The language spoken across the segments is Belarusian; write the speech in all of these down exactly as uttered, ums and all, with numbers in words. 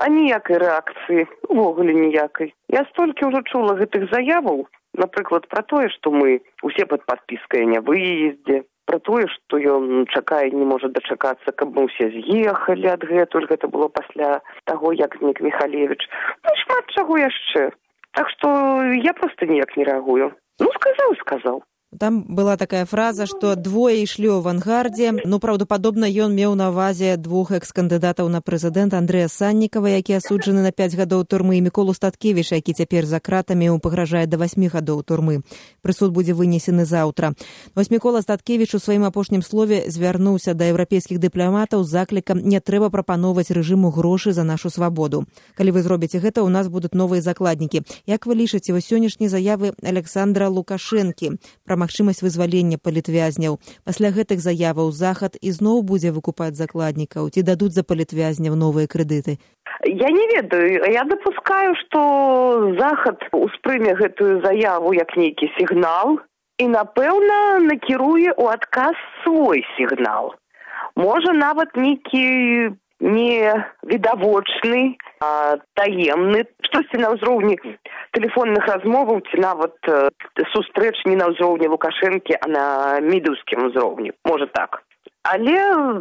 А ніякай рэакцыі, увогуле ніякай. Я столькі ўжо чула гэтых заяваў, напрыклад, пра тое, што мы усе пад падпіскай не выездзе, пра тое, што ён чакае, не можа дачакацца, каб мы ўсе з'ехалі адгэтуль. Гэта было пасля таго, як знік Міхалевіч. Ну, шмат чаго яшчэ. Так што я проста ніяк не рэагую. Ну, сказаў, сказаў. Там была такая фраза, што двое ішлі ў авангардзе. Ну, праўдападобна, ён меў на ўвазе двух экс-кандыдатаў на прэзідэнта Андрэя Саннікава, які асуджаны на пяць гадоў турмы, і Міколу Статкевіча, які цяпер за кратамі, ему пагражае да васьмі гадоў турмы. Прысуд будзе вынесены заўтра. Вось Мікола Статкевіч у сваім апошнім слове звярнуўся да еўрапейскіх дыпламатаў з заклікам не трэба прапаноўваць рэжыму грошы за нашу свабоду. Калі вы зробіце гэта, у нас будуць новыя закладнікі. Як вы лічыце вось сённяшнія заявы Александра Лукашэнкі пра магчымасць вызвалення палітвязняў? Пасля гэтых заяваў Захад ізноў будзе выкупаць закладнікаў? Ці дадуць за палітвязняў новыя крэдыты? Я не ведаю. Я дапускаю, што Захад успрыме гэтую заяву як нейкі сігнал і, напэўна, накіруе ў адказ свой сігнал. Можа, нават нейкі не відавочны, а таемны, штосьці на ўзроўні тэлефонных размоваў, ці нават э, сустрэч не на ўзроўні Лукашэнкі, а на мідаўскім узроўні. Можа так. Але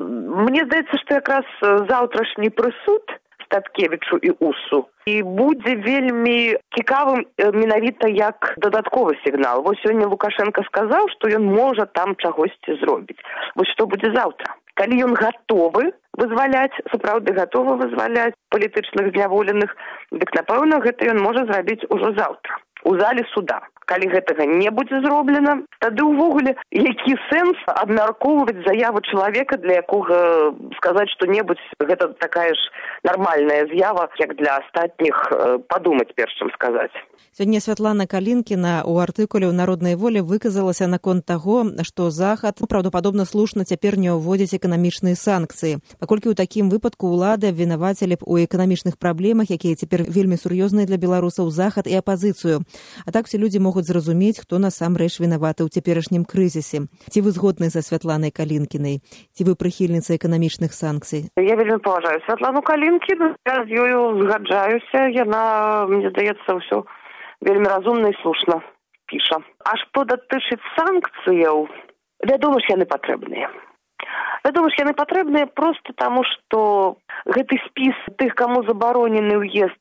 мне здаецца, што якраз заўтрашні прысуд Статкевічу і Усу і будзе вельмі цікавым менавіта як дадатковы сігнал. Вось сёння Лукашенко сказаў, што ён можа там чагосьці зробіць. Вось што будзе заўтра. Калі ён гатовы вызваляць, сапраўды гатовы вызваляць палітычных зняволеных, дык, напэўна, гэта ён можа зрабіць ужо заўтра у зале суда. Калі гэтага не будзе зроблена, тады ўвогуле які сэнс абмяркоўваць заяву чалавека, для якога сказаць што-небудзь, гэта такая ж нармальная з'ява, як для астатніх падумаць перш чым сказаць. Сёння Святлана Калінкіна ў артыкуле ў «Народнай волі» выказалася наконт таго, што Захад праўдападобна слушна цяпер не ўводзіць эканамічныя санкцыі. Паколькі ў такім выпадку ўлады абвінавацілі б у эканамічных праблемах, якія цяпер вельмі сур'ёзныя для беларусаў, Захад і апазіцыю. А так усе людзі могуць зразумець, хто насамрэч вінаваты ў цяперашнім крызісе. Ці вы згодны са Святланай Калінкінай? Ці вы прыхільніца эканамічных санкцый? Я вельмі паважаю Святлану Калінкіну, я з ёю згаджаюся. Яна, мне здаецца, ўсё вельмі разумна і слушна піша. А што датычыць санкцыяў, вядома ж, яны патрэбныя. Вядома ж, яны патрэбныя проста таму, што гэты спіс тых, каму забаронены ўезд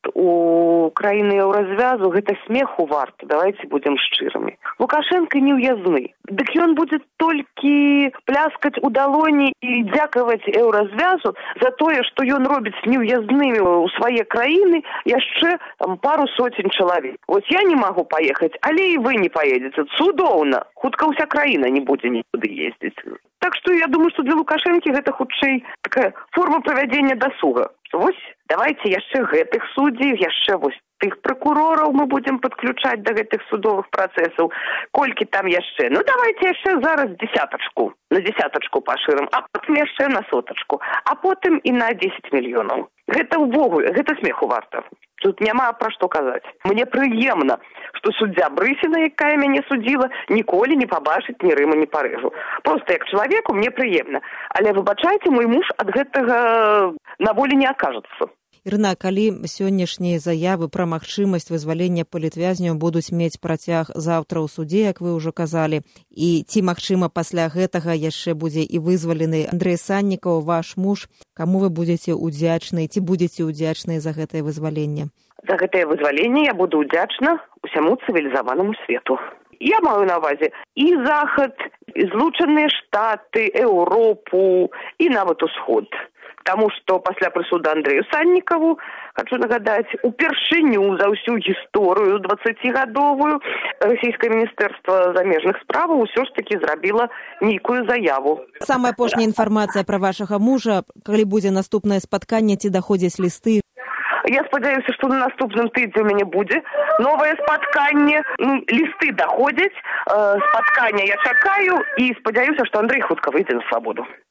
у краіны еўразвязу, гэта смеху варта, давайце будзем шчырымі. Лукашенко не ўязны. Дык ён будзе толькі пляскаць у далоні і дзякаваць еўразвязу за тое, што ён робіць неўязнымі ў свае краіны яшчэ там, пару соцень чалавек. Вось я не магу паехаць, але і вы не паедзеце. Цудоўна. Хутка ўся краіна не будзе нікуды ездзіць. Так што я думаю, што для Лукашэнкі гэта хутчэй такая форма правядзення дасуга. Вось, давайце яшчэ гэтых суддзей, яшчэ вось тых пракурораў мы будзем падключаць да гэтых судовых працэсаў. Колькі там яшчэ? Ну, давайце яшчэ зараз дзесятачку, на дзесятачку пашырым, а потым яшчэ на сотачку, а потым і на дзесяць мільёнаў. Гэта ўвогуле, гэта смеху варта. Тут няма пра што казаць. Мне прыемна, што суддзя Брысіна, якая мяне судзіла, ніколі не пабачыць ні Рыма, ні Парыжу. Проста як чалавеку мне прыемна. Але, выбачайце, мой муж ад гэтага на волі не акажацца. Ірына, калі сённяшнія заявы пра магчымасць вызвалення палітвязняў будуць мець працяг заўтра ў судзе, як вы ўжо казалі, і ці, магчыма, пасля гэтага яшчэ будзе і вызвалены Андрэй Саннікаў, ваш муж, каму вы будзеце ўдзячны, ці будзеце ўдзячныя за гэтае вызваленне? За гэтае вызваленне я буду ўдзячна усяму цывілізаванаму свету. Я маю на ўвазе і Захад, і Злучаныя Штаты, Еўропу, і нават Усход. Таму што пасля прысуда Андрэю Саннікаву, хочу нагадаць, упершыню за ўсю гісторыю дваццацігадовую расійскае міністэрства замежных справаў ўсё ж такі зрабіла нейкую заяву. Самая апошняя інфармацыя пра вашага мужа, калі будзе наступнае спатканне, ці даходзяць лісты? Я спадзяюся, што на наступным тыдні ў мяне будзе новае спатканне. Ну, лісты даходзяць, э, спаткання я чакаю і спадзяюся, што Андрэй хутка выйдзе на свабоду.